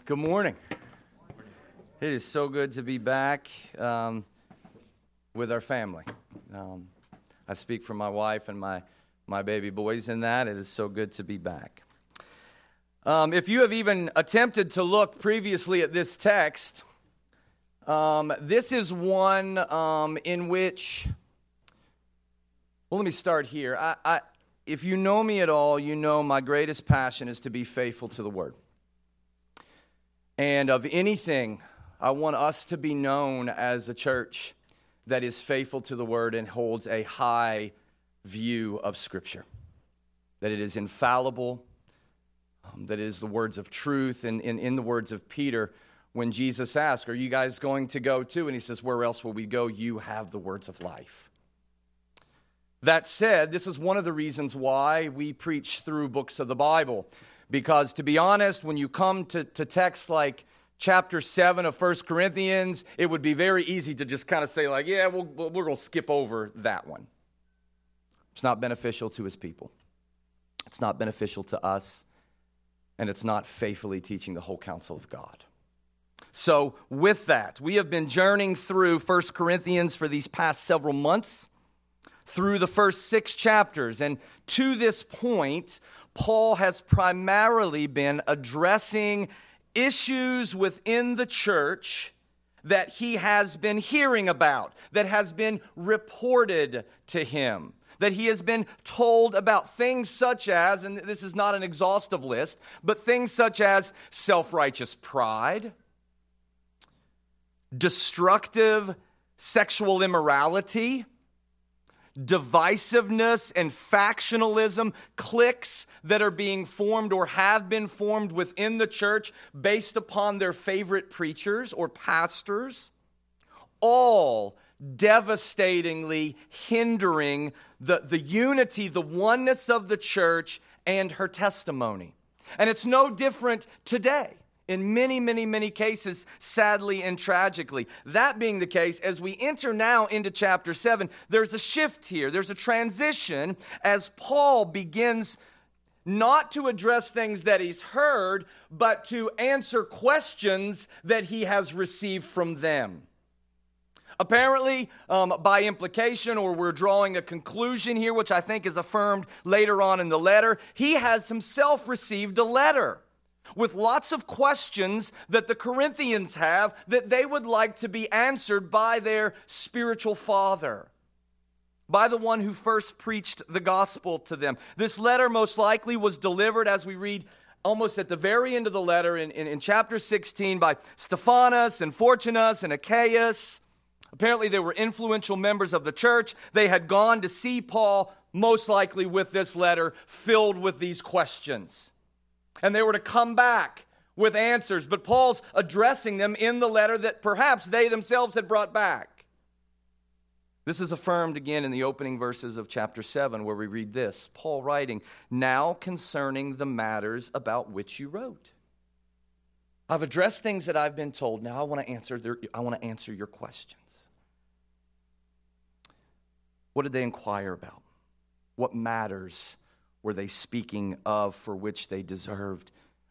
Good morning. It is so good to be back with our family. I speak for my wife and my baby boys in that. It is so good to be back. If you have even attempted to look previously at this text, this is one in which, well, let me start here. If you know me at all, you know my greatest passion is to be faithful to the Word. And of anything, I want us to be known as a church that is faithful to the Word and holds a high view of Scripture. That it is infallible, that it is the words of truth. And in the words of Peter, when Jesus asked, "Are you guys going to go too?" And he says, "Where else will we go? You have the words of life." That said, this is one of the reasons why we preach through books of the Bible. Because to be honest, when you come to texts like chapter 7 of 1 Corinthians, it would be very easy to just kind of say like, yeah, we're going to skip over that one. It's not beneficial to his people. It's not beneficial to us. And it's not faithfully teaching the whole counsel of God. So with that, we have been journeying through 1 Corinthians for these past several months, through the first 6 chapters. And to this point, Paul has primarily been addressing issues within the church that he has been hearing about, that has been reported to him, that he has been told about, things such as, and this is not an exhaustive list, but things such as self-righteous pride, destructive sexual immorality, divisiveness and factionalism, cliques that are being formed or have been formed within the church based upon their favorite preachers or pastors, all devastatingly hindering the unity, the oneness of the church and her testimony. And it's no different today. In many, many, many cases, sadly and tragically. That being the case, as we enter now into chapter 7, there's a shift here. There's a transition as Paul begins not to address things that he's heard, but to answer questions that he has received from them. Apparently, by implication, or we're drawing a conclusion here, which I think is affirmed later on in the letter, he has himself received a letter with lots of questions that the Corinthians have that they would like to be answered by their spiritual father, by the one who first preached the gospel to them. This letter most likely was delivered, as we read almost at the very end of the letter in chapter 16, by Stephanas and Fortunus and Achaeus. Apparently they were influential members of the church. They had gone to see Paul, most likely with this letter filled with these questions. And they were to come back with answers. But Paul's addressing them in the letter that perhaps they themselves had brought back. This is affirmed again in the opening verses of chapter 7, where we read this. Paul writing, "Now concerning the matters about which you wrote. I've addressed things that I've been told. Now I want to answer your questions." What did they inquire about? What matters were they speaking of for which they desired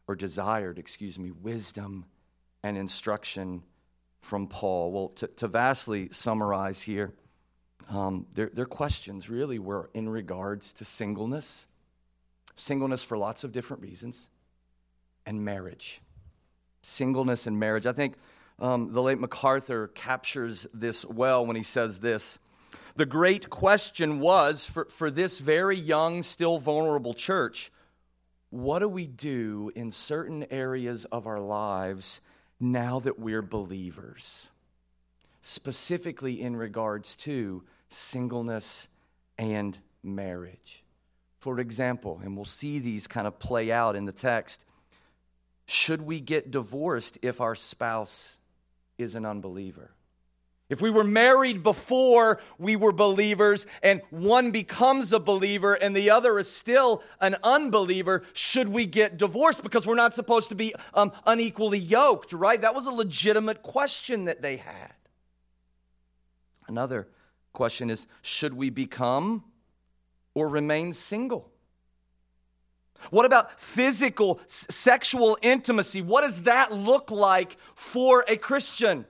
wisdom and instruction from Paul? Well, to vastly summarize here, their questions really were in regards to singleness for lots of different reasons, and marriage. Singleness and marriage. I think the late MacArthur captures this well when he says this. The great question was, for this very young, still vulnerable church, what do we do in certain areas of our lives now that we're believers? Specifically in regards to singleness and marriage. For example, and we'll see these kind of play out in the text, should we get divorced if our spouse is an unbeliever? If we were married before we were believers and one becomes a believer and the other is still an unbeliever, should we get divorced? Because we're not supposed to be unequally yoked, right? That was a legitimate question that they had. Another question is, should we become or remain single? What about physical, sexual intimacy? What does that look like for a Christian?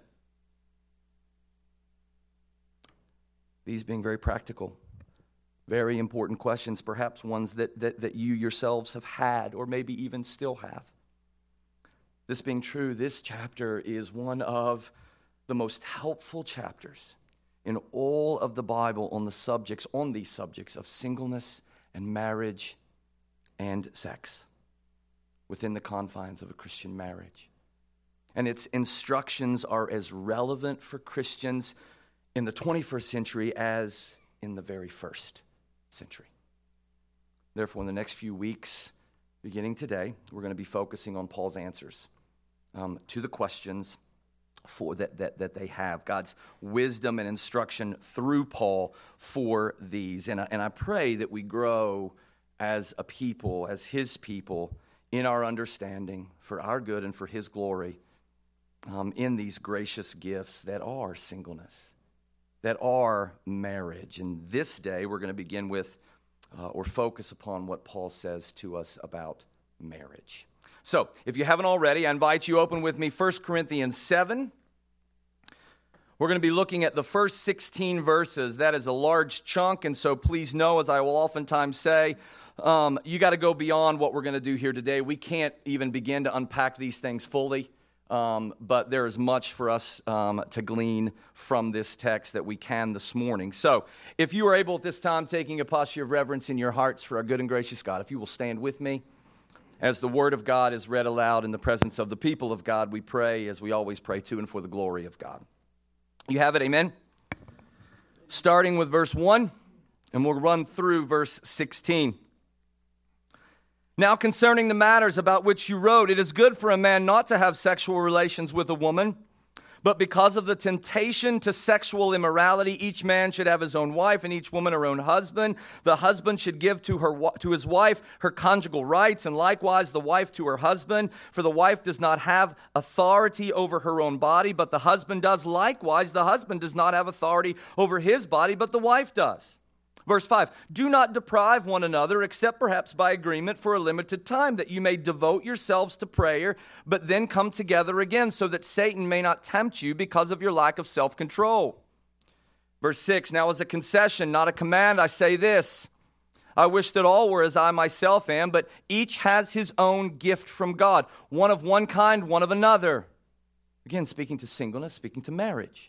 These being very practical, very important questions, perhaps ones that you yourselves have had or maybe even still have. This being true, this chapter is one of the most helpful chapters in all of the Bible on these subjects of singleness and marriage and sex within the confines of a Christian marriage. And its instructions are as relevant for Christians in the 21st century as in the very first century. Therefore, in the next few weeks, beginning today, we're going to be focusing on Paul's answers to the questions that they have, God's wisdom and instruction through Paul for these. And I pray that we grow as a people, as his people, in our understanding for our good and for his glory in these gracious gifts that are singleness, that are marriage. And this day we're going to begin with or focus upon what Paul says to us about marriage. So, if you haven't already, I invite you open with me 1 Corinthians 7. We're going to be looking at the first 16 verses. That is a large chunk, and so please know, as I will oftentimes say, you got to go beyond what we're going to do here today. We can't even begin to unpack these things fully, but there is much for us to glean from this text that we can this morning. So, if you are able at this time, taking a posture of reverence in your hearts for our good and gracious God, if you will stand with me. As the word of God is read aloud in the presence of the people of God, we pray as we always pray to and for the glory of God. You have it, amen? Starting with verse 1, and we'll run through verse 16. Now concerning the matters about which you wrote, it is good for a man not to have sexual relations with a woman, but because of the temptation to sexual immorality, each man should have his own wife and each woman her own husband. The husband should give to his wife her conjugal rights, and likewise the wife to her husband. For the wife does not have authority over her own body, but the husband does. Likewise, the husband does not have authority over his body, but the wife does. Verse 5, do not deprive one another, except perhaps by agreement for a limited time, that you may devote yourselves to prayer, but then come together again, so that Satan may not tempt you because of your lack of self-control. Verse 6, now as a concession, not a command, I say this. I wish that all were as I myself am, but each has his own gift from God, one of one kind, one of another. Again, speaking to singleness, speaking to marriage.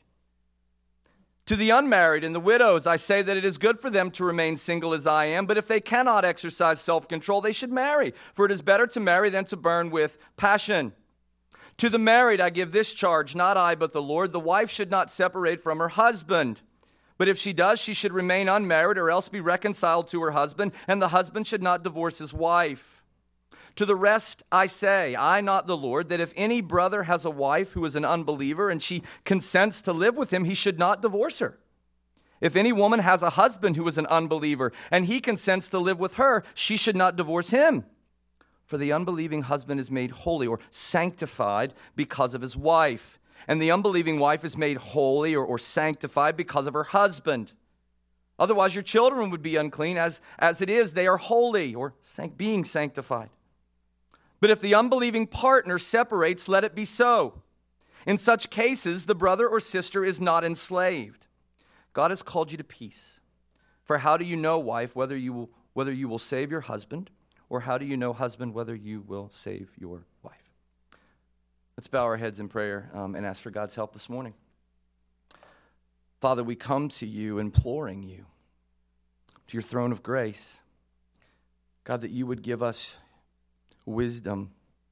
To the unmarried and the widows, I say that it is good for them to remain single as I am, but if they cannot exercise self-control, they should marry, for it is better to marry than to burn with passion. To the married, I give this charge, not I, but the Lord. The wife should not separate from her husband, but if she does, she should remain unmarried or else be reconciled to her husband, and the husband should not divorce his wife. To the rest I say, I, not the Lord, that if any brother has a wife who is an unbeliever and she consents to live with him, he should not divorce her. If any woman has a husband who is an unbeliever and he consents to live with her, she should not divorce him. For the unbelieving husband is made holy or sanctified because of his wife, and the unbelieving wife is made holy or sanctified because of her husband. Otherwise your children would be unclean, as it is they are holy or being sanctified. But if the unbelieving partner separates, let it be so. In such cases, the brother or sister is not enslaved. God has called you to peace. For how do you know, wife, whether you will save your husband, or how do you know, husband, whether you will save your wife? Let's bow our heads in prayer and ask for God's help this morning. Father, we come to you imploring you, to your throne of grace, God, that you would give us wisdom,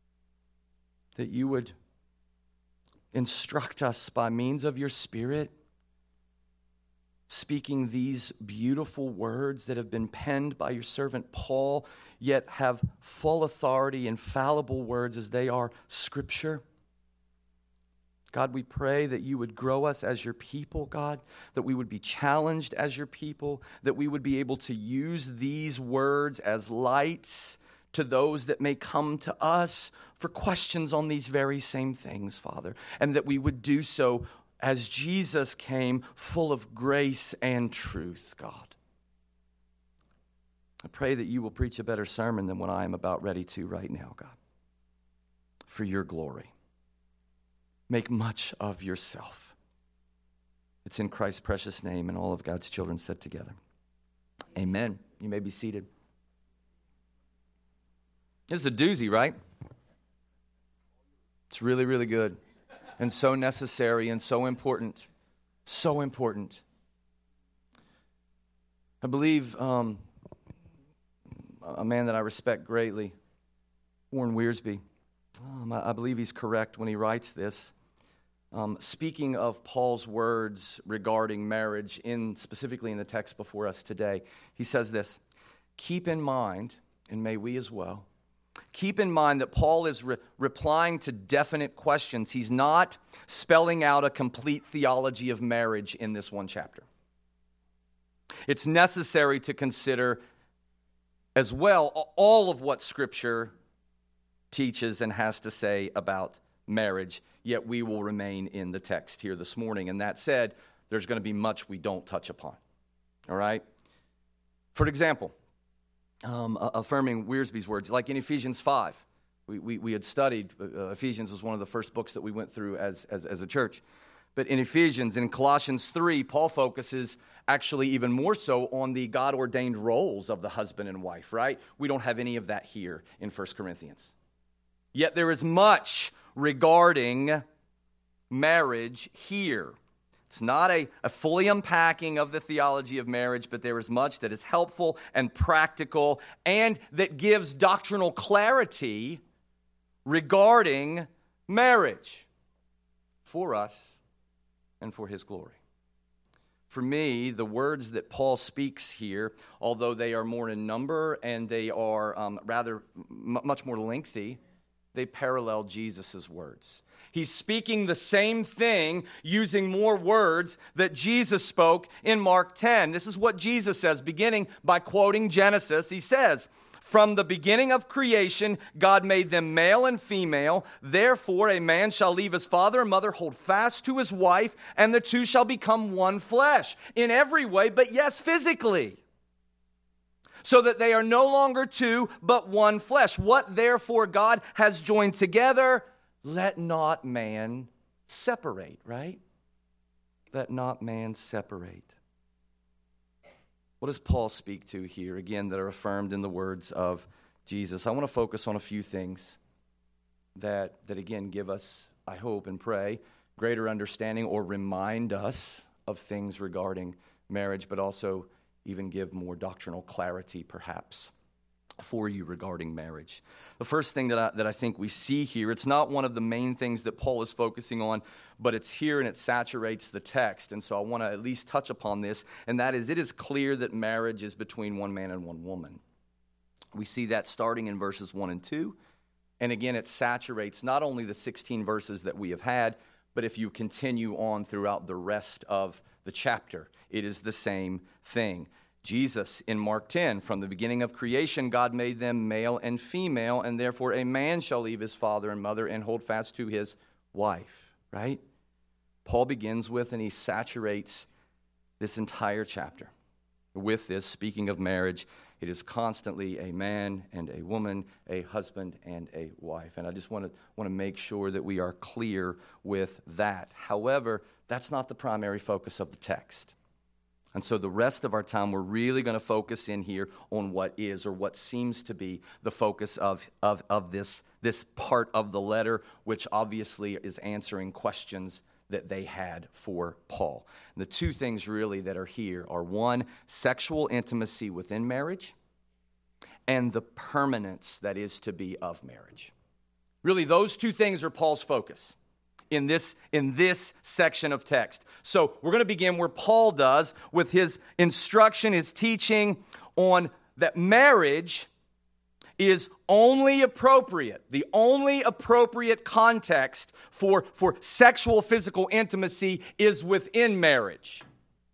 that you would instruct us by means of your Spirit, speaking these beautiful words that have been penned by your servant Paul, yet have full authority, infallible words as they are Scripture. God, we pray that you would grow us as your people, God, that we would be challenged as your people, that we would be able to use these words as lights to those that may come to us for questions on these very same things, Father, and that we would do so as Jesus came, full of grace and truth, God. I pray that you will preach a better sermon than what I am about ready to right now, God, for your glory. Make much of yourself. It's in Christ's precious name, and all of God's children said together, amen. You may be seated. This is a doozy, right? It's really, really good and so necessary and so important. So important. I believe a man that I respect greatly, Warren Wiersbe, I believe he's correct when he writes this. Speaking of Paul's words regarding marriage, specifically in the text before us today, he says this, keep in mind, and may we as well, keep in mind that Paul is replying to definite questions. He's not spelling out a complete theology of marriage in this one chapter. It's necessary to consider as well all of what Scripture teaches and has to say about marriage, yet we will remain in the text here this morning. And that said, there's going to be much we don't touch upon. All right? For example, affirming Wiersbe's words, like in Ephesians 5, we had studied, Ephesians was one of the first books that we went through as a church. But in Ephesians and in Colossians 3, Paul focuses actually even more so on the God-ordained roles of the husband and wife, right? We don't have any of that here in 1 Corinthians. Yet there is much regarding marriage here. It's not a fully unpacking of the theology of marriage, but there is much that is helpful and practical and that gives doctrinal clarity regarding marriage for us and for his glory. For me, the words that Paul speaks here, although they are more in number and they are much more lengthy, they parallel Jesus' words. He's speaking the same thing using more words that Jesus spoke in Mark 10. This is what Jesus says, beginning by quoting Genesis. He says, from the beginning of creation, God made them male and female. Therefore, a man shall leave his father and mother, hold fast to his wife, and the two shall become one flesh. In every way, but yes, physically. So that they are no longer two, but one flesh. What therefore God has joined together, let not man separate, right? Let not man separate. What does Paul speak to here, again, that are affirmed in the words of Jesus? I want to focus on a few things that again, give us, I hope and pray, greater understanding or remind us of things regarding marriage, but also even give more doctrinal clarity, perhaps, for you regarding marriage. The first thing that I think we see here, it's not one of the main things that Paul is focusing on, but it's here and it saturates the text. And so I want to at least touch upon this, and that is, it is clear that marriage is between one man and one woman. We see that starting in verses 1 and 2. And again, it saturates not only the 16 verses that we have had, but if you continue on throughout the rest of the chapter, it is the same thing. Jesus in Mark 10, from the beginning of creation, God made them male and female, and therefore a man shall leave his father and mother and hold fast to his wife, right? Paul begins with, and he saturates this entire chapter with this, speaking of marriage. It is constantly a man and a woman, a husband and a wife. And I just want to make sure that we are clear with that. However, that's not the primary focus of the text. And so the rest of our time, we're really going to focus in here on what is, or what seems to be, the focus of this part of the letter, which obviously is answering questions that they had for Paul. And the two things really that are here are, one, sexual intimacy within marriage, and the permanence that is to be of marriage. Really, those two things are Paul's focus in this section of text. So we're going to begin where Paul does with his instruction, his teaching on that marriage is only appropriate. The only appropriate context for sexual physical intimacy is within marriage.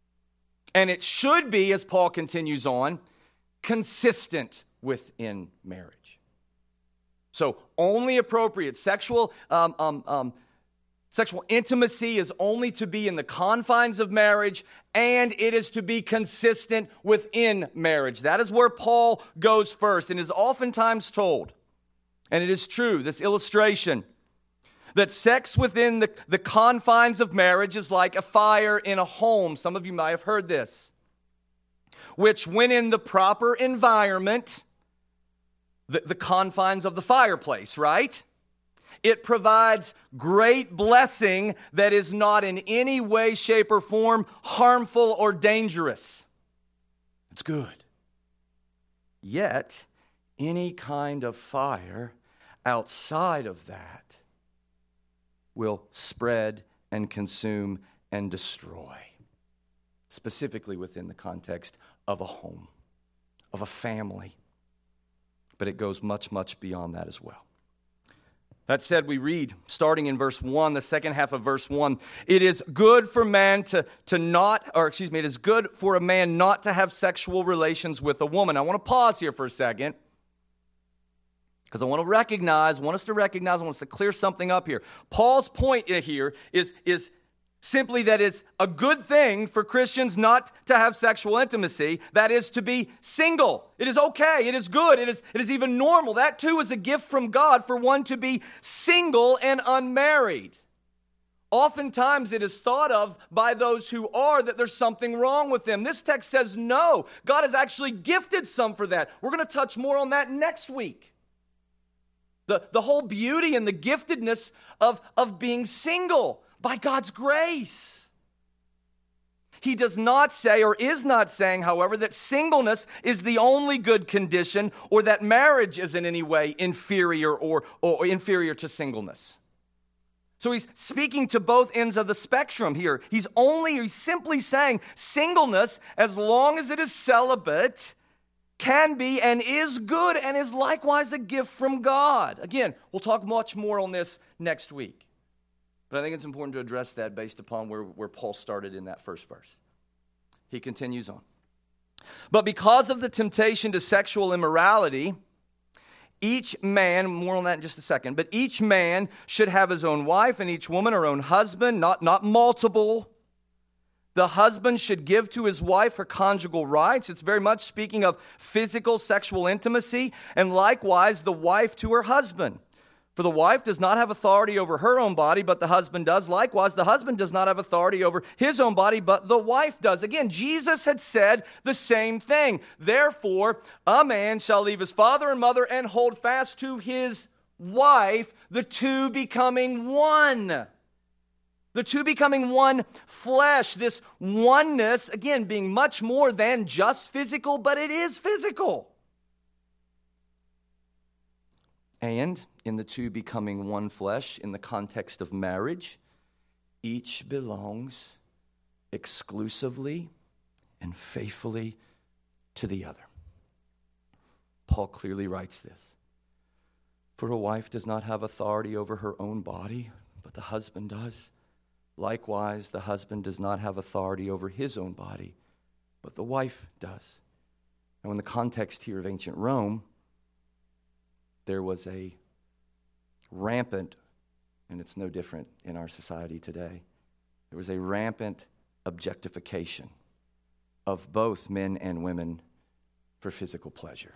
And it should be, as Paul continues on, consistent within marriage. So only appropriate sexual Sexual intimacy is only to be in the confines of marriage, and it is to be consistent within marriage. That is where Paul goes first, and is oftentimes told, and it is true, this illustration, that sex within the confines of marriage is like a fire in a home. Some of you might have heard this, which when in the proper environment, the confines of the fireplace, right? It provides great blessing that is not in any way, shape, or form harmful or dangerous. It's good. Yet, any kind of fire outside of that will spread and consume and destroy, specifically within the context of a home, of a family. But it goes much, much beyond that as well. That said, we read, starting in verse 1, the second half of verse 1, it is good for man it is good for a man not to have sexual relations with a woman. I want to pause here for a second, because I want us to clear something up here. Paul's point here is simply that it's a good thing for Christians not to have sexual intimacy, that is, to be single. It is okay, it is good, it is even normal. That too is a gift from God for one to be single and unmarried. Oftentimes it is thought of by those who are that there's something wrong with them. This text says no, God has actually gifted some for that. We're going to touch more on that next week. The whole beauty and the giftedness of being single by God's grace. He does not say, or is not saying, however, that singleness is the only good condition, or that marriage is in any way inferior or inferior to singleness. So he's speaking to both ends of the spectrum here. He's simply saying singleness, as long as it is celibate, can be and is good and is likewise a gift from God. Again, we'll talk much more on this next week. But I think it's important to address that based upon where Paul started in that first verse. He continues on. But because of the temptation to sexual immorality, each man, more on that in just a second, but each man should have his own wife and each woman her own husband, not multiple. The husband should give to his wife her conjugal rights. It's very much speaking of physical sexual intimacy, and likewise the wife to her husband. For the wife does not have authority over her own body, but the husband does. Likewise, the husband does not have authority over his own body, but the wife does. Again, Jesus had said the same thing. Therefore, a man shall leave his father and mother and hold fast to his wife, the two becoming one. The two becoming one flesh. This oneness, again, being much more than just physical, but it is physical. And in the two becoming one flesh, in the context of marriage, each belongs exclusively and faithfully to the other. Paul clearly writes this. For a wife does not have authority over her own body, but the husband does. Likewise, the husband does not have authority over his own body, but the wife does. Now, in the context here of ancient Rome, there was a rampant, and it's no different in our society today, there was a rampant objectification of both men and women for physical pleasure.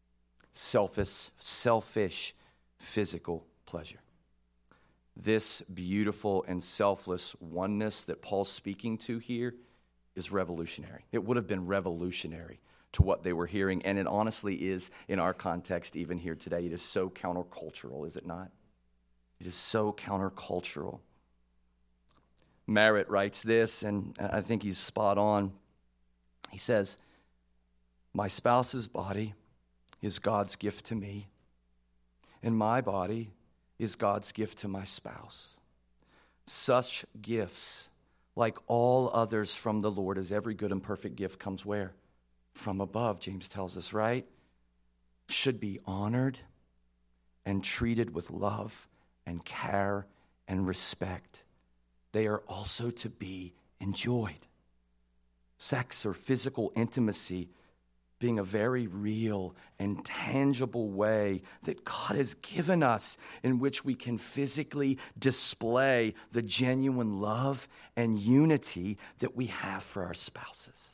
Selfish physical pleasure. This beautiful and selfless oneness that Paul's speaking to here is revolutionary. It would have been revolutionary to what they were hearing, and it honestly is in our context even here today. It is so countercultural, is it not? It is so countercultural. Merritt writes this, and I think he's spot on. He says, my spouse's body is God's gift to me, and my body is God's gift to my spouse. Such gifts, like all others from the Lord, as every good and perfect gift comes where? From above, James tells us, right? Should be honored and treated with love and care and respect. They are also to be enjoyed. Sex or physical intimacy being a very real and tangible way that God has given us in which we can physically display the genuine love and unity that we have for our spouses.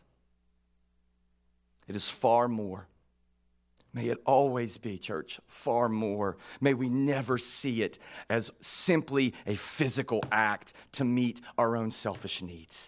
It is far more. May it always be, church, far more. May we never see it as simply a physical act to meet our own selfish needs.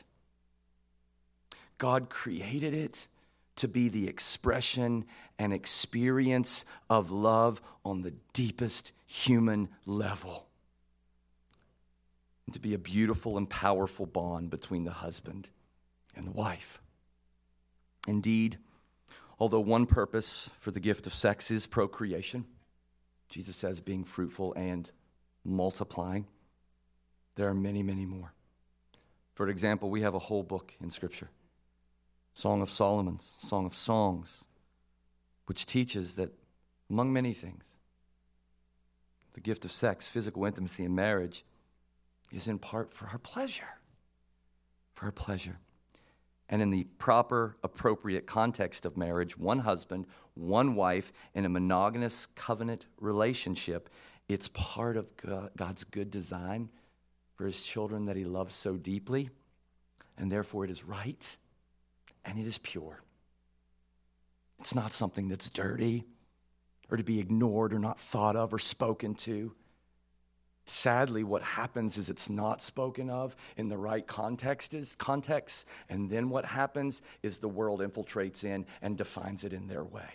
God created it to be the expression and experience of love on the deepest human level. And to be a beautiful and powerful bond between the husband and the wife. Indeed, although one purpose for the gift of sex is procreation, Jesus says being fruitful and multiplying, there are many, many more. For example, we have a whole book in Scripture, Song of Solomon's, Song of Songs, which teaches that, among many things, the gift of sex, physical intimacy, and marriage is in part for our pleasure. For our pleasure. And in the proper, appropriate context of marriage, one husband, one wife, in a monogamous covenant relationship, it's part of God's good design for his children that he loves so deeply, and therefore it is right and it is pure. It's not something that's dirty or to be ignored or not thought of or spoken to. Sadly, what happens is it's not spoken of in the right context, and then what happens is the world infiltrates in and defines it in their way.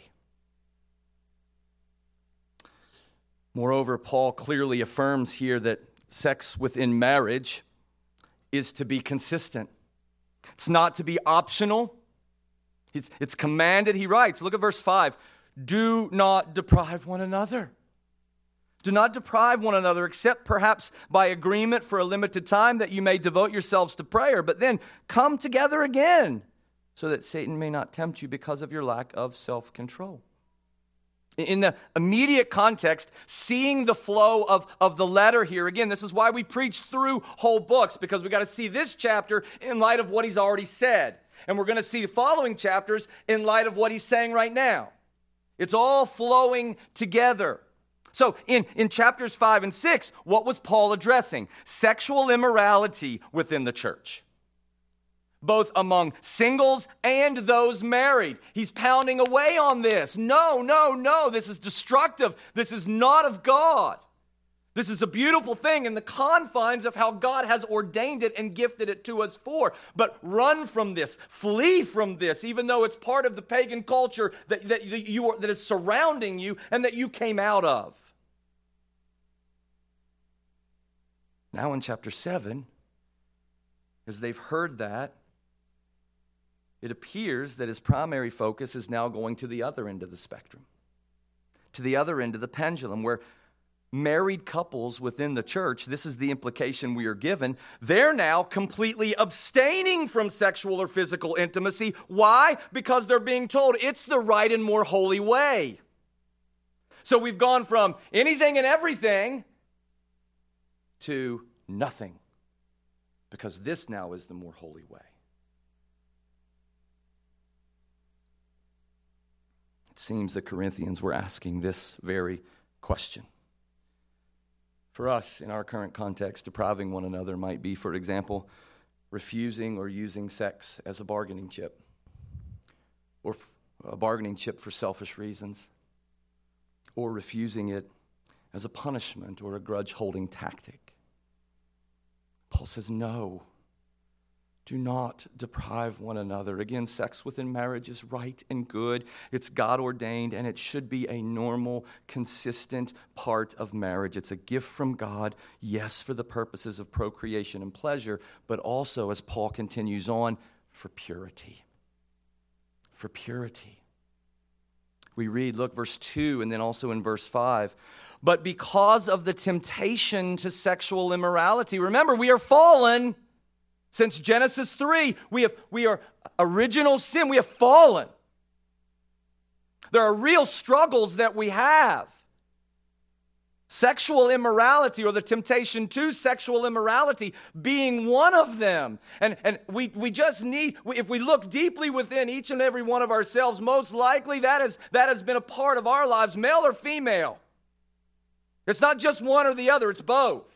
Moreover, Paul clearly affirms here that sex within marriage is to be consistent. It's not to be optional. It's commanded. He writes, look at verse 5, do not deprive one another. Do not deprive one another, except perhaps by agreement for a limited time, that you may devote yourselves to prayer, but then come together again, so that Satan may not tempt you because of your lack of self-control. In the immediate context, seeing the flow of the letter here, again, this is why we preach through whole books, because we got to see this chapter in light of what he's already said. And we're going to see the following chapters in light of what he's saying right now. It's all flowing together. So in chapters 5 and 6, what was Paul addressing? Sexual immorality within the church, both among singles and those married. He's pounding away on this. No, this is destructive. This is not of God. This is a beautiful thing in the confines of how God has ordained it and gifted it to us for. But run from this, flee from this, even though it's part of the pagan culture that is surrounding you and that you came out of. Now in chapter 7, as they've heard that, it appears that his primary focus is now going to the other end of the spectrum, to the other end of the pendulum, where married couples within the church, this is the implication we are given, they're now completely abstaining from sexual or physical intimacy. Why? Because they're being told it's the right and more holy way. So we've gone from anything and everything to nothing, because this now is the more holy way. It seems the Corinthians were asking this very question. For us, in our current context, depriving one another might be, for example, refusing or using sex as a bargaining chip, or a bargaining chip for selfish reasons, or refusing it as a punishment or a grudge-holding tactic. Paul says, no, do not deprive one another. Again, sex within marriage is right and good. It's God-ordained, and it should be a normal, consistent part of marriage. It's a gift from God, yes, for the purposes of procreation and pleasure, but also, as Paul continues on, for purity. For purity. We read, look, verse 2, and then also in verse 5. But because of the temptation to sexual immorality, remember, we are fallen. Since Genesis 3, we are original sin. We have fallen. There are real struggles that we have. Sexual immorality, or the temptation to sexual immorality, being one of them. And we just need, if we look deeply within each and every one of ourselves, most likely that has been a part of our lives, male or female. It's not just one or the other, it's both.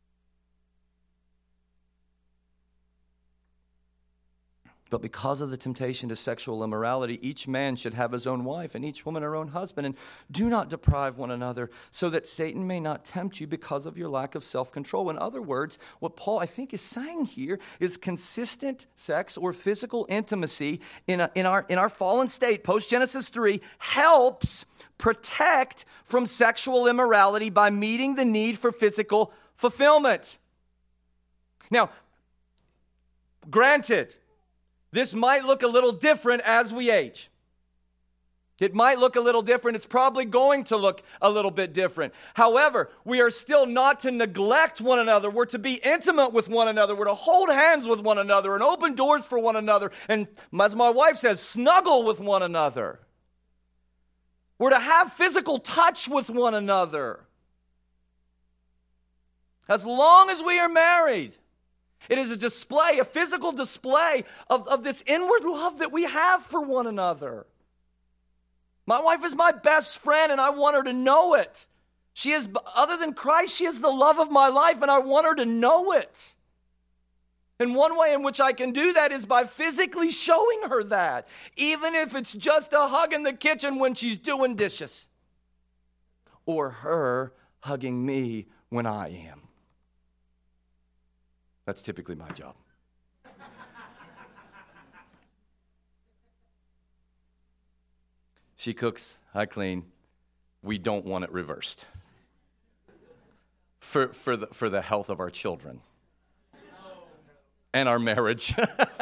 But because of the temptation to sexual immorality, each man should have his own wife and each woman her own husband. And do not deprive one another so that Satan may not tempt you because of your lack of self-control. In other words, what Paul, I think, is saying here is consistent sex or physical intimacy in our fallen state, post-Genesis 3, helps protect from sexual immorality by meeting the need for physical fulfillment. Now, granted, this might look a little different as we age. It might look a little different. It's probably going to look a little bit different. However, we are still not to neglect one another. We're to be intimate with one another. We're to hold hands with one another and open doors for one another. And as my wife says, snuggle with one another. We're to have physical touch with one another. As long as we are married. It is a display, a physical display of this inward love that we have for one another. My wife is my best friend, and I want her to know it. She is, other than Christ, she is the love of my life, and I want her to know it. And one way in which I can do that is by physically showing her that, even if it's just a hug in the kitchen when she's doing dishes, or her hugging me when I am. That's typically my job. She cooks, I clean. We don't want it reversed. For the health of our children and our marriage.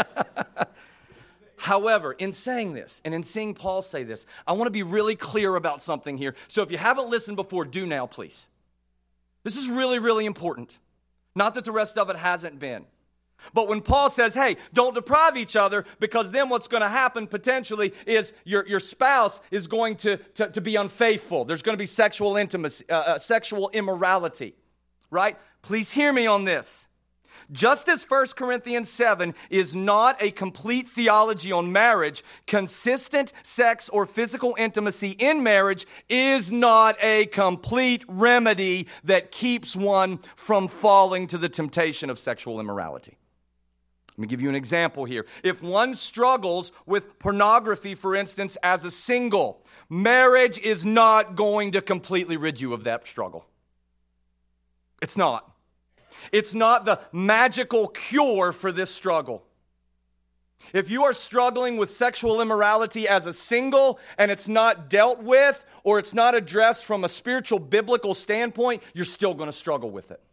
However, in saying this, and in seeing Paul say this, I want to be really clear about something here. So if you haven't listened before, do now, please. This is really, really important. Not that the rest of it hasn't been. But when Paul says, hey, don't deprive each other, because then what's going to happen potentially is your spouse is going to be unfaithful. There's going to be sexual intimacy, sexual immorality, right? Please hear me on this. Just as 1 Corinthians 7 is not a complete theology on marriage, consistent sex or physical intimacy in marriage is not a complete remedy that keeps one from falling to the temptation of sexual immorality. Let me give you an example here. If one struggles with pornography, for instance, as a single, marriage is not going to completely rid you of that struggle. It's not. It's not the magical cure for this struggle. If you are struggling with sexual immorality as a single and it's not dealt with or it's not addressed from a spiritual biblical standpoint, you're still going to struggle with it.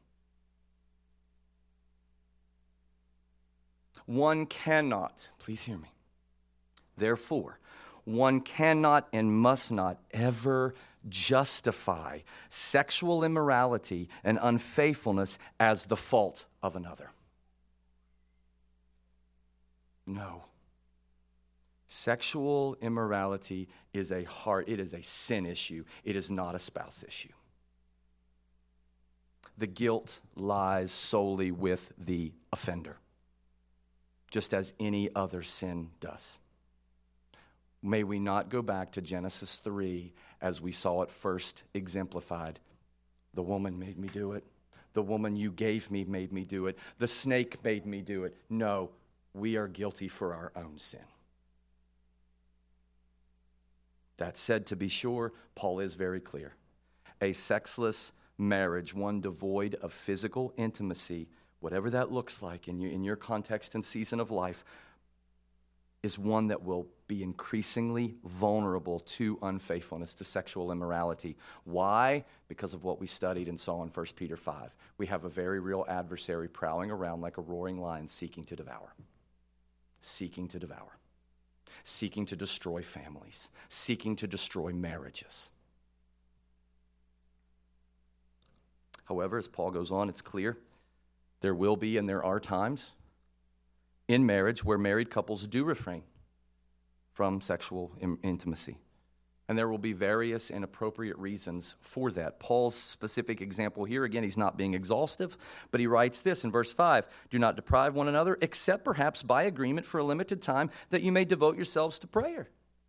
One cannot, please hear me, therefore, one cannot and must not ever justify sexual immorality and unfaithfulness as the fault of another. No. Sexual immorality is a sin issue. It is not a spouse issue. The guilt lies solely with the offender, just as any other sin does. May we not go back to Genesis 3 as we saw it first exemplified. The woman made me do it. The woman you gave me made me do it. The snake made me do it. No, we are guilty for our own sin. That said, to be sure, Paul is very clear. A sexless marriage, one devoid of physical intimacy, whatever that looks like in your context and season of life, is one that will be increasingly vulnerable to unfaithfulness, to sexual immorality. Why? Because of what we studied and saw in 1 Peter 5. We have a very real adversary prowling around like a roaring lion seeking to devour. Seeking to devour. Seeking to destroy families. Seeking to destroy marriages. However, as Paul goes on, it's clear there will be and there are times in marriage where married couples do refrain from sexual intimacy. And there will be various and appropriate reasons for that. Paul's specific example here, again, he's not being exhaustive, but he writes this in verse 5, "Do not deprive one another, except perhaps by agreement for a limited time, that you may devote yourselves to prayer.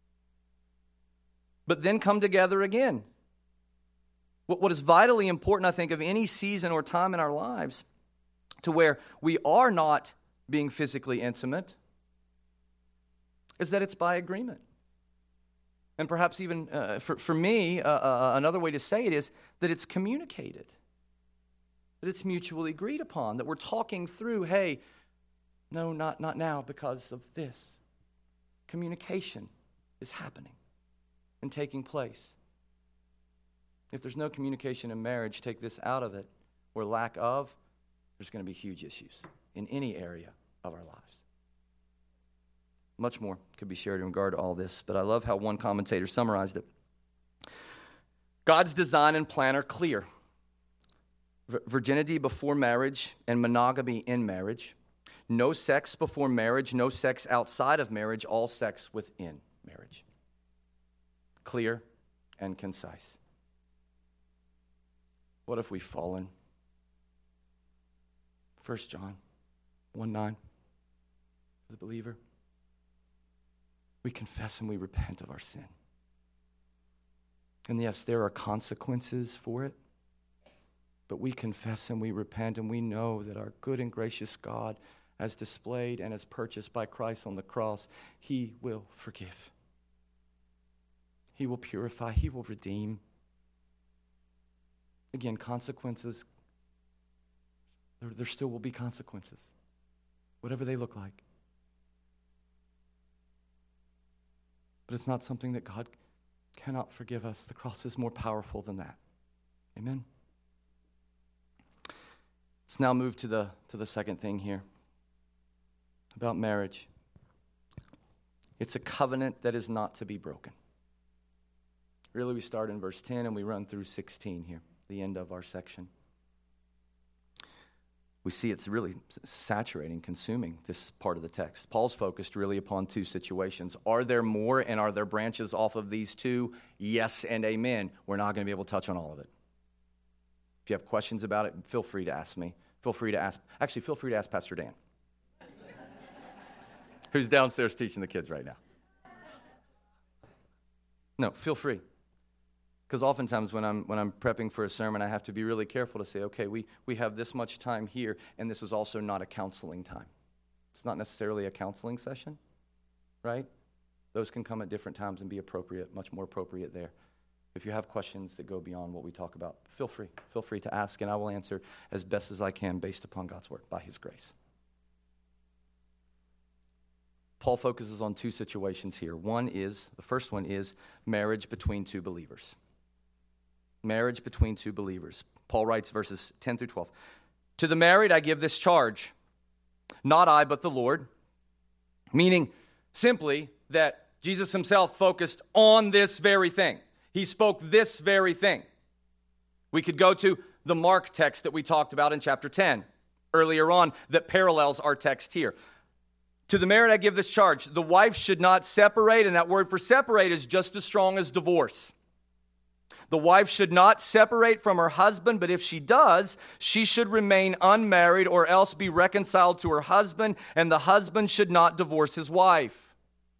But then come together again." What is vitally important, I think, of any season or time in our lives to where we are not being physically intimate is that it's by agreement. And perhaps even for me, another way to say it is that it's communicated, that it's mutually agreed upon, that we're talking through, hey, no, not now because of this. Communication is happening and taking place. If there's no communication in marriage, take this out of it, or lack of, there's going to be huge issues in any area of our lives. Much more could be shared in regard to all this, but I love how one commentator summarized it. God's design and plan are clear. Virginity before marriage and monogamy in marriage. No sex before marriage, no sex outside of marriage, all sex within marriage. Clear and concise. What if we've fallen? 1 John 1:9, for the believer. We confess and we repent of our sin. And yes, there are consequences for it, but we confess and we repent, and we know that our good and gracious God, as displayed and as purchased by Christ on the cross, He will forgive. He will purify. He will redeem. Again, consequences, there still will be consequences, whatever they look like. But it's not something that God cannot forgive us. The cross is more powerful than that. Amen? Let's now move to the second thing here about marriage. It's a covenant that is not to be broken. Really, we start in verse 10 and we run through 16 here, the end of our section. We see it's really saturating, consuming this part of the text. Paul's focused really upon two situations. Are there more, and are there branches off of these two? Yes and amen. We're not going to be able to touch on all of it. If you have questions about it, feel free to ask me. Feel free to ask Pastor Dan, who's downstairs teaching the kids right now. No, feel free. Because oftentimes when I'm prepping for a sermon, I have to be really careful to say, okay, we have this much time here, and this is also not a counseling time. It's not necessarily a counseling session, right? Those can come at different times and be appropriate, much more appropriate there. If you have questions that go beyond what we talk about, feel free. Feel free to ask, and I will answer as best as I can based upon God's word, by His grace. Paul focuses on two situations here. The first one is marriage between two believers. Marriage between two believers. Paul writes verses 10 through 12. "To the married I give this charge, not I, but the Lord." Meaning simply that Jesus himself focused on this very thing. He spoke this very thing. We could go to the Mark text that we talked about in chapter 10 earlier on that parallels our text here. "To the married I give this charge, the wife should not separate," and that word for separate is just as strong as divorce. "The wife should not separate from her husband, but if she does, she should remain unmarried or else be reconciled to her husband, and the husband should not divorce his wife."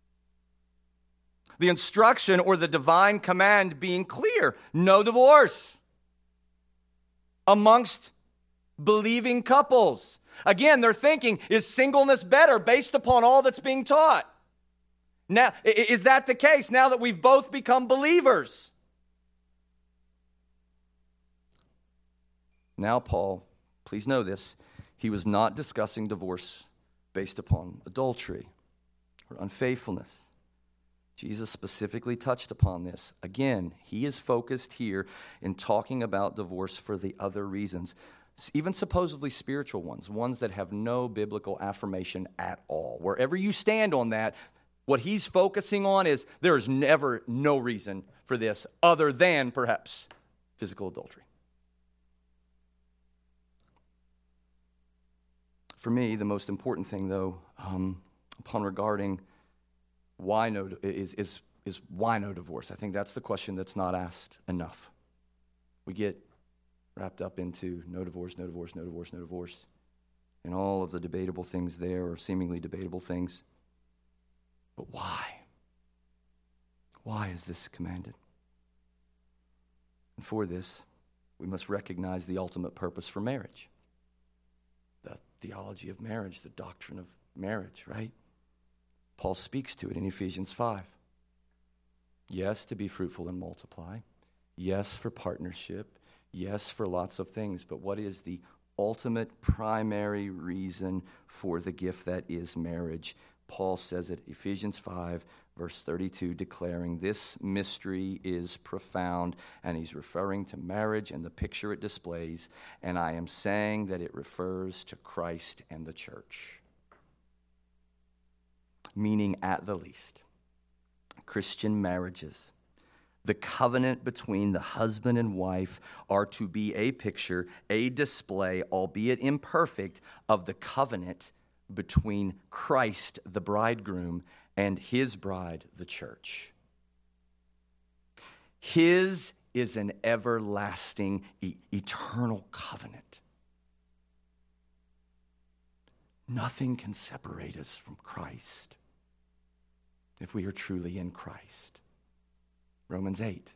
The instruction or the divine command being clear: no divorce amongst believing couples. Again, they're thinking, is singleness better based upon all that's being taught? Now, is that the case now that we've both become believers? Now, Paul, please know this, he was not discussing divorce based upon adultery or unfaithfulness. Jesus specifically touched upon this. Again, he is focused here in talking about divorce for the other reasons, even supposedly spiritual ones that have no biblical affirmation at all. Wherever you stand on that, what he's focusing on is there is never no reason for this other than perhaps physical adultery. For me, the most important thing, though, upon regarding why no is is why no divorce? I think that's the question that's not asked enough. We get wrapped up into no divorce, no divorce, no divorce, no divorce, and all of the debatable things there, or seemingly debatable things. But why? Why is this commanded? And for this, we must recognize the ultimate purpose for marriage. The theology of marriage, the doctrine of marriage, right? Paul speaks to it in Ephesians 5. Yes, to be fruitful and multiply. Yes, for partnership. Yes, for lots of things. But what is the ultimate primary reason for the gift that is marriage? Paul says it, Ephesians 5, verse 32, declaring this mystery is profound, and he's referring to marriage and the picture it displays, and I am saying that it refers to Christ and the church. Meaning, at the least, Christian marriages, the covenant between the husband and wife, are to be a picture, a display, albeit imperfect, of the covenant between Christ, the bridegroom, and his bride, the church. His is an everlasting, eternal covenant. Nothing can separate us from Christ if we are truly in Christ. Romans 8.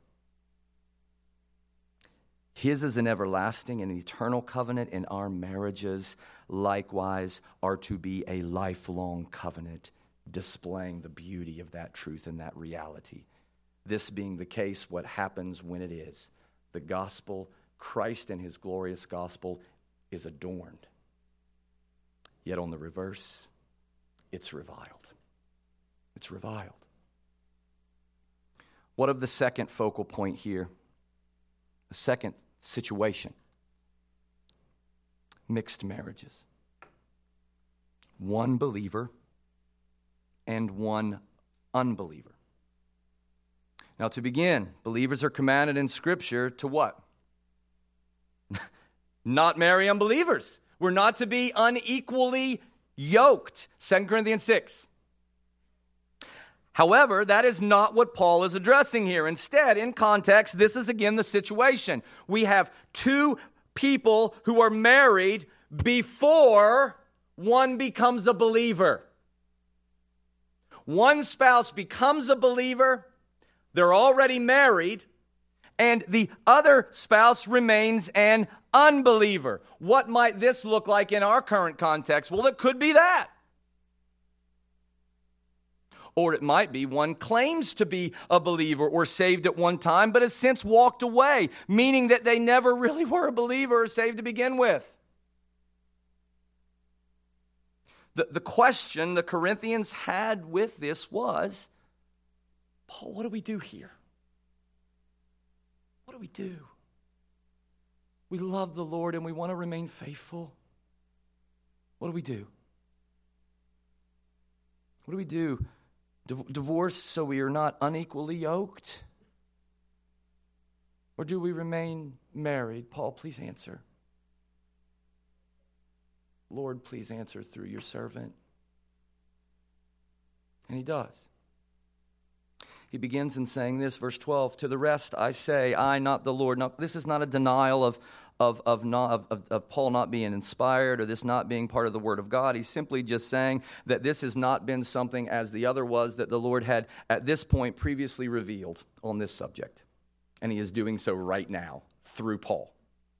His is an everlasting and eternal covenant, and our marriages likewise are to be a lifelong covenant, displaying the beauty of that truth and that reality. This being the case, what happens when it is? The gospel, Christ and his glorious gospel, is adorned. Yet on the reverse, it's reviled. It's reviled. What of the second focal point here? The second situation. Mixed marriages. One believer and one unbeliever. Now, to begin, believers are commanded in Scripture to what? Not marry unbelievers. We're not to be unequally yoked. 2 Corinthians 6. However, that is not what Paul is addressing here. Instead, in context, this is again the situation. We have two people who are married before one becomes a believer. One spouse becomes a believer, they're already married, and the other spouse remains an unbeliever. What might this look like in our current context? Well, it could be that. Or it might be one claims to be a believer or saved at one time, but has since walked away, meaning that they never really were a believer or saved to begin with. The question the Corinthians had with this was, Paul, what do we do here? What do we do? We love the Lord and we want to remain faithful. What do we do? What do we do? Divorce so we are not unequally yoked? Or do we remain married? Paul, please answer. Lord, please answer through your servant. And he does. He begins in saying this, verse 12, to the rest I say, I, not the Lord. Now, this is not a denial of Paul not being inspired or this not being part of the Word of God. He's simply just saying that this has not been something as the other was that the Lord had at this point previously revealed on this subject. And he is doing so right now through Paul.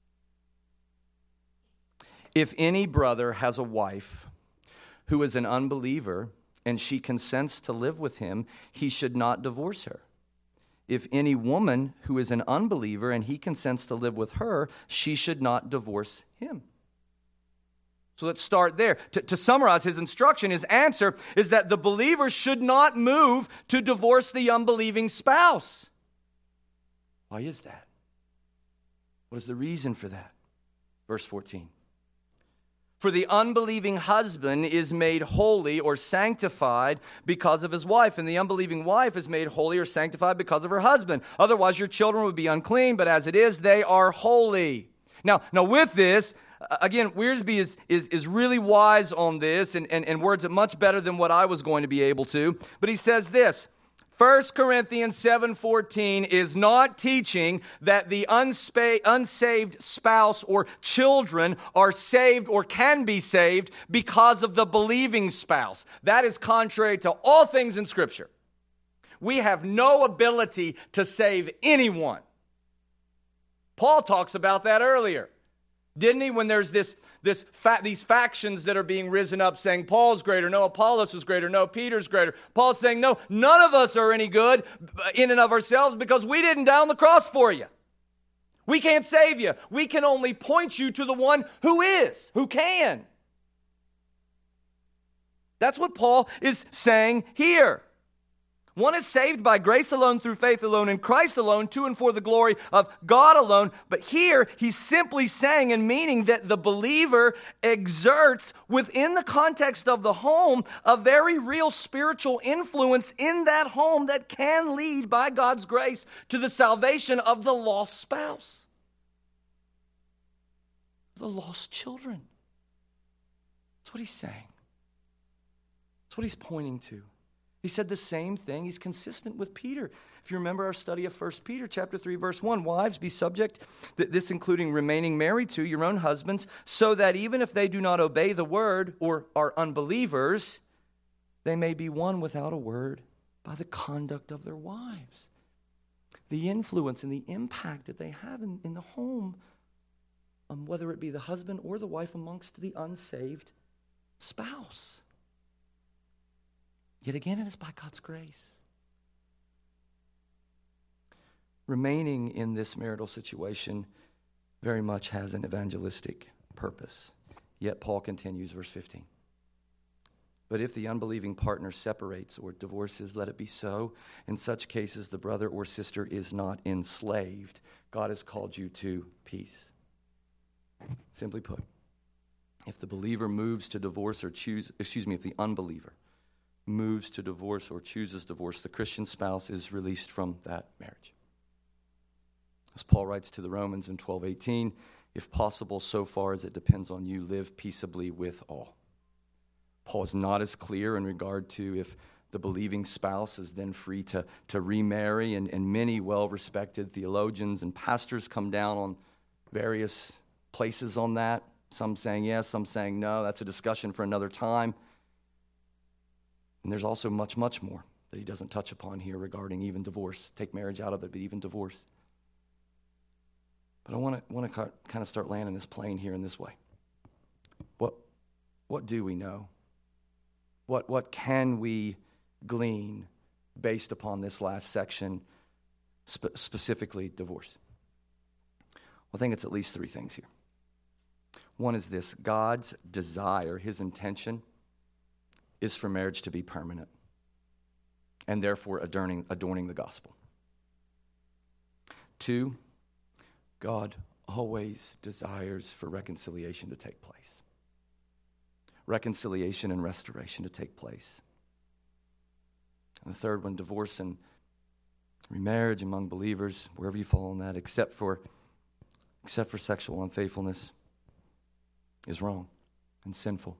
If any brother has a wife who is an unbeliever and she consents to live with him, he should not divorce her. If any woman who is an unbeliever and he consents to live with her, she should not divorce him. So let's start there. To summarize his instruction, his answer is that the believer should not move to divorce the unbelieving spouse. Why is that? What is the reason for that? Verse 14. For the unbelieving husband is made holy or sanctified because of his wife, and the unbelieving wife is made holy or sanctified because of her husband. Otherwise, your children would be unclean, but as it is, they are holy. Now with this, again, Wiersbe is really wise on this and words it much better than what I was going to be able to. But he says this, 1 Corinthians 7:14 is not teaching that the unsaved spouse or children are saved or can be saved because of the believing spouse. That is contrary to all things in Scripture. We have no ability to save anyone. Paul talks about that earlier, didn't he? When there's these factions that are being risen up saying Paul's greater, no, Apollos is greater, no, Peter's greater. Paul's saying, no, none of us are any good in and of ourselves because we didn't die on the cross for you. We can't save you. We can only point you to the one who is, who can. That's what Paul is saying here. One is saved by grace alone, through faith alone, in Christ alone, to and for the glory of God alone. But here, he's simply saying and meaning that the believer exerts, within the context of the home, a very real spiritual influence in that home that can lead, by God's grace, to the salvation of the lost spouse, the lost children. That's what he's saying. That's what he's pointing to. He said the same thing. He's consistent with Peter. If you remember our study of 1 Peter chapter 3, verse 1, wives, be subject, this including remaining married to your own husbands, so that even if they do not obey the word or are unbelievers, they may be won without a word by the conduct of their wives. The influence and the impact that they have in the home, whether it be the husband or the wife amongst the unsaved spouse. Yet again, it is by God's grace. Remaining in this marital situation very much has an evangelistic purpose. Yet Paul continues, verse 15. But if the unbelieving partner separates or divorces, let it be so. In such cases, the brother or sister is not enslaved. God has called you to peace. Simply put, if the believer moves to divorce or if the unbeliever moves to divorce or chooses divorce, the Christian spouse is released from that marriage. As Paul writes to the Romans in 12:18, if possible, so far as it depends on you, live peaceably with all. Paul is not as clear in regard to if the believing spouse is then free to remarry, and many well-respected theologians and pastors come down on various places on that. Some saying yes, some saying no. That's a discussion for another time. And there's also much, much more that he doesn't touch upon here regarding even divorce. Take marriage out of it, but even divorce. But I want to kind of start landing this plane here in this way. What do we know? What can we glean based upon this last section, specifically divorce? Well, I think it's at least three things here. One is this: God's desire, his intention, is for marriage to be permanent and therefore adorning the gospel. Two, God always desires for reconciliation to take place. Reconciliation and restoration to take place. And the third one, divorce and remarriage among believers, wherever you fall in that, except for sexual unfaithfulness, is wrong and sinful.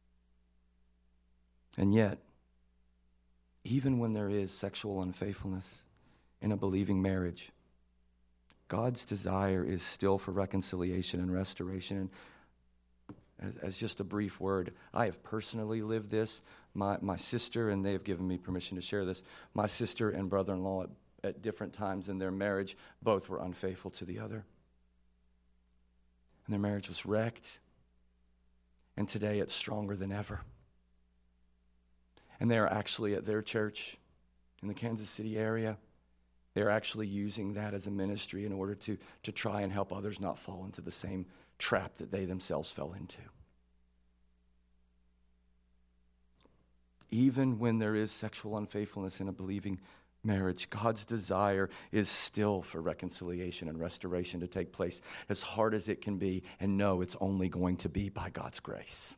And yet, even when there is sexual unfaithfulness in a believing marriage, God's desire is still for reconciliation and restoration. And as just a brief word, I have personally lived this. My sister, and they have given me permission to share this, my sister and brother-in-law at different times in their marriage, both were unfaithful to the other. And their marriage was wrecked. And today it's stronger than ever. And they're actually at their church in the Kansas City area. They're actually using that as a ministry in order to try and help others not fall into the same trap that they themselves fell into. Even when there is sexual unfaithfulness in a believing marriage, God's desire is still for reconciliation and restoration to take place, as hard as it can be. And no, it's only going to be by God's grace.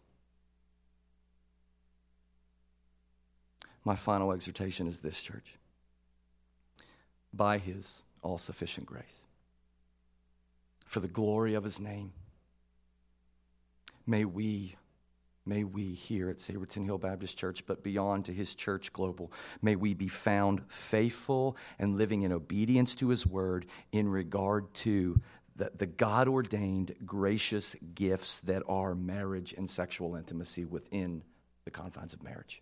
My final exhortation is this, church. By his all-sufficient grace, for the glory of his name, may we may we here at Saberton Hill Baptist Church, but beyond to his church global, may we be found faithful and living in obedience to his word in regard to the God-ordained gracious gifts that are marriage and sexual intimacy within the confines of marriage.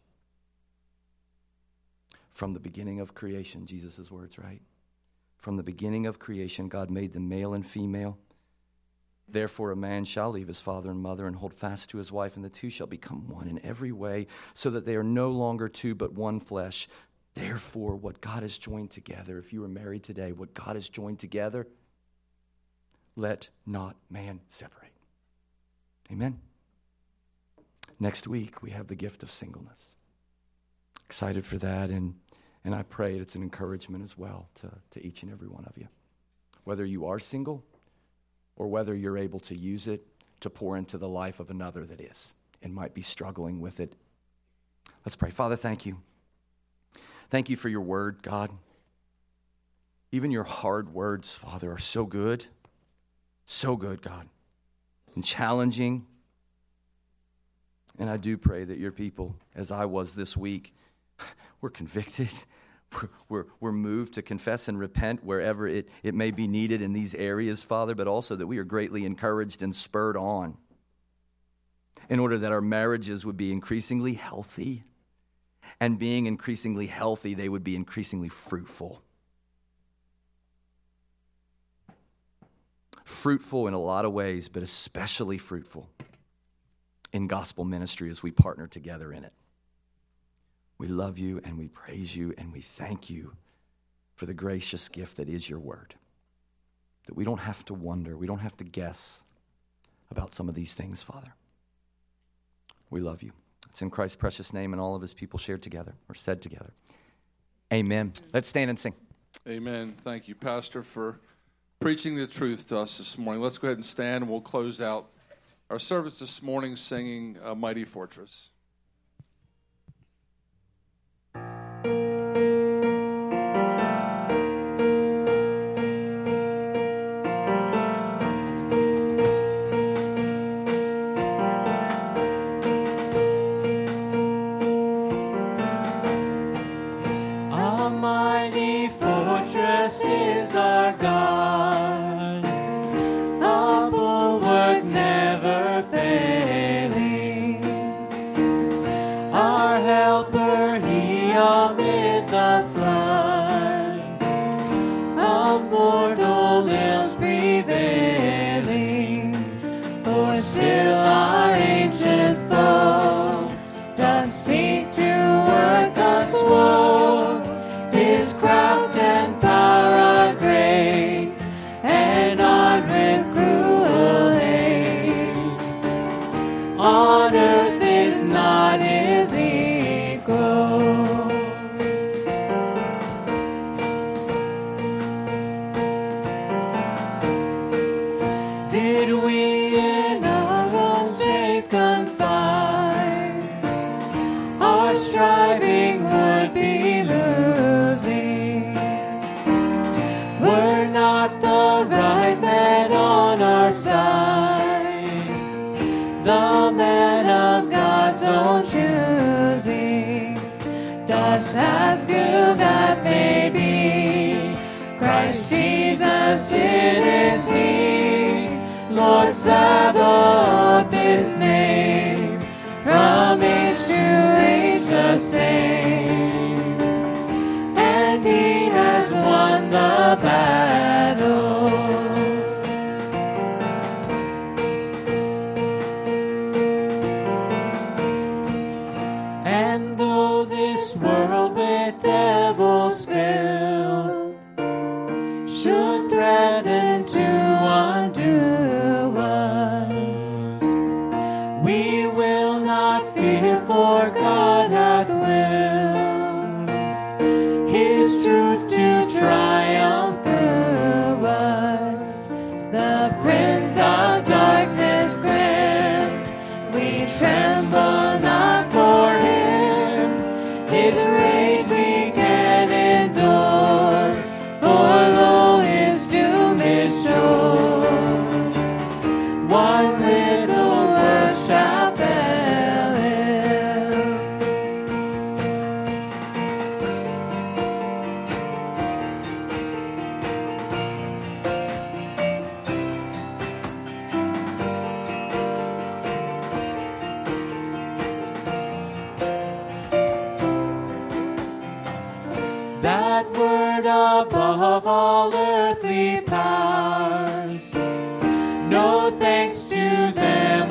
From the beginning of creation, Jesus' words, right? From the beginning of creation, God made them male and female. Therefore, a man shall leave his father and mother and hold fast to his wife, and the two shall become one in every way, so that they are no longer two but one flesh. Therefore, what God has joined together, if you are married today, what God has joined together, let not man separate. Amen. Next week, we have the gift of singleness. Excited for that, and I pray it's an encouragement as well to each and every one of you. Whether you are single or whether you're able to use it to pour into the life of another that is and might be struggling with it. Let's pray. Father, thank you. Thank you for your word, God. Even your hard words, Father, are so good, God, and challenging. And I do pray that your people, as I was this week, we're convicted. We're moved to confess and repent wherever it may be needed in these areas, Father, but also that we are greatly encouraged and spurred on in order that our marriages would be increasingly healthy, and being increasingly healthy, they would be increasingly fruitful. Fruitful in a lot of ways, but especially fruitful in gospel ministry as we partner together in it. We love you and we praise you and we thank you for the gracious gift that is your word. That we don't have to wonder, we don't have to guess about some of these things, Father. We love you. It's in Christ's precious name, and all of his people shared together or said together. Amen. Let's stand and sing. Amen. Thank you, Pastor, for preaching the truth to us this morning. Let's go ahead and stand, and we'll close out our service this morning singing A Mighty Fortress. As good that may be, Christ Jesus it is He, Lord Sabaoth His name, from age to age the same, and He has won the battle. And though this world with devils filled should threaten to undo us, we will not fear, for God hath willed His truth to triumph through us. The Prince of Darkness grim, we tremble not for Him. His rage we can endure, for lo, His doom is sure. One little word shall fail that word above all earthly powers. No thanks to them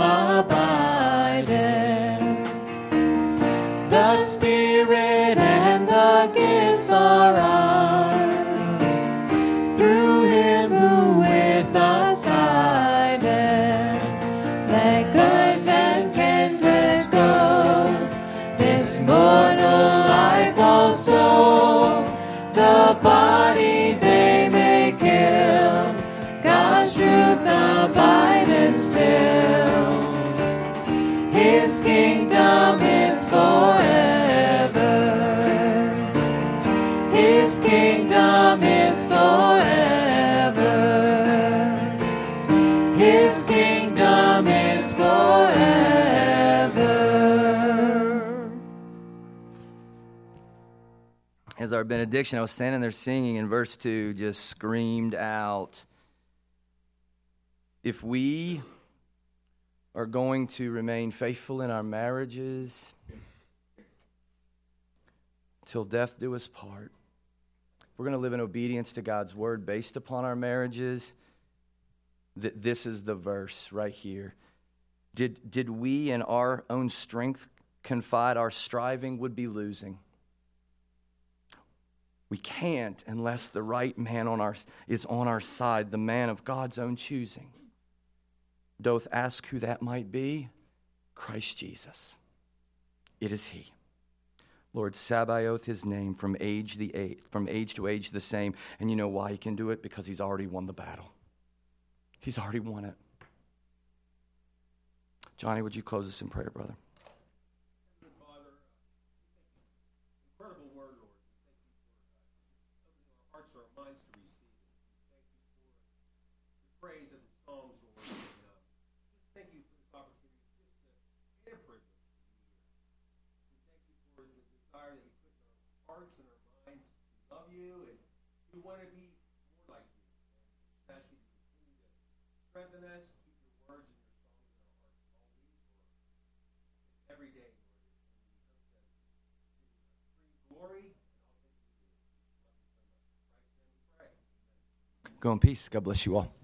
abideth. The Spirit and the gifts are ours, through him who with us sideth. Let goods and kindreds go, this mortal life also. The body they may kill, God's truth abideth still. His kingdom is forever. His kingdom is forever. His kingdom is forever. As our benediction, I was standing there singing, and verse 2 just screamed out, if we are going to remain faithful in our marriages till death do us part, we're going to live in obedience to God's word based upon our marriages, this is the verse right here. Did we in our own strength confide our striving would be losing? We can't unless the right man is on our side, the man of God's own choosing. Doth ask who that might be? Christ Jesus. It is he. Lord, Sabaoth his name, from age to age the same. And you know why he can do it? Because he's already won the battle. He's already won it. Johnny, would you close us in prayer, brother? Father, incredible word, Lord. Thank you for opening our hearts and our minds to receive it. Thank you for the praise of the Psalms, Lord. And, just thank you for this opportunity, just and a privilege to be here. We thank you for the desire that you put in our hearts and our minds to love you, and we want to be more like you. And ask you to continue to strengthen us, keep your words and your songs in our hearts always, for every day, Lord. And we hope that you bring glory and all things we do. Love you so much. In Christ's name we pray. Amen. Go in peace. God bless you all.